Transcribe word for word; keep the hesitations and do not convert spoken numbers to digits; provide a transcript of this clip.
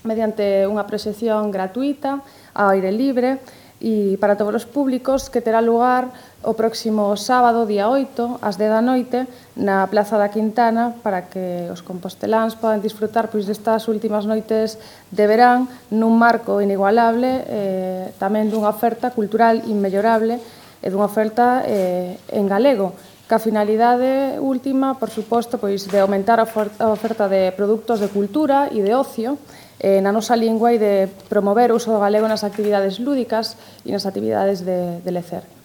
mediante unha proxección gratuita, ao aire libre, e para todos os públicos, que terá lugar o próximo sábado, día oito, ás dez da noite, na Praza da Quintana, para que os composteláns podan disfrutar pois, destas últimas noites de verán nun marco inigualable, eh, tamén dunha oferta cultural inmellorable e dunha oferta eh, en galego, ca finalidade última, por suposto, pois, de aumentar a oferta de produtos de cultura e de ocio eh, na nosa lingua e de promover o uso do galego nas actividades lúdicas e nas actividades de, de lecer.